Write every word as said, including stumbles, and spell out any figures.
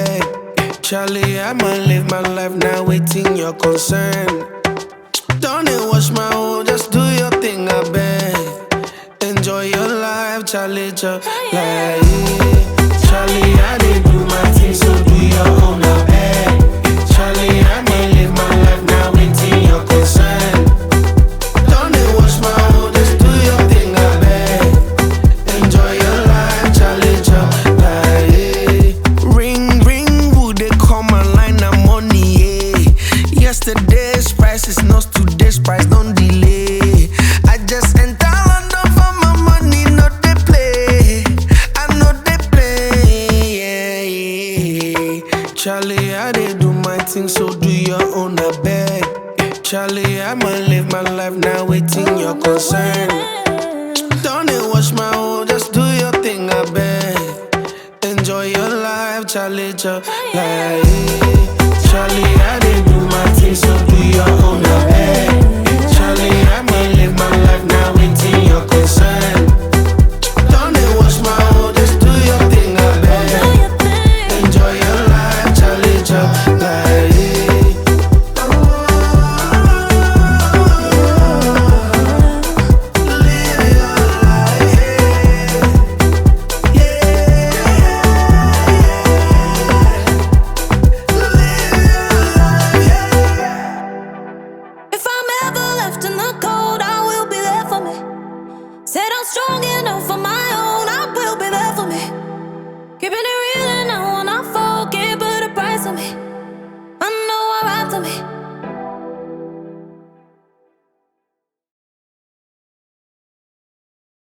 beg. Charlie, I'ma live my life now, waiting your concern. Don't it wash my own, just do your thing, I beg. Enjoy your life, Charlie, Charlie. Charlie, I did do my thing, so do your own, I beg. Charlie, I'ma live my life now, waiting your concern. Don't it wash my own, just do your thing, I beg. Enjoy your life, Charlie, Charlie. Ring, ring, who they call my line, I'm money, yeah. Yesterday's price is not today's price, don't delay. I just enter London for my money, not they play. I know they play, yeah, yeah. Charlie, I did do my thing, so do your own, I beg. Charlie, I'ma live my life now, waiting your concern. Don't it wash my own, just do your thing, I beg. Enjoy your life, Charlie, Charlie. Charlie, I did do my thing, so do your own, I beg. Charlie, I'ma live my life now, waiting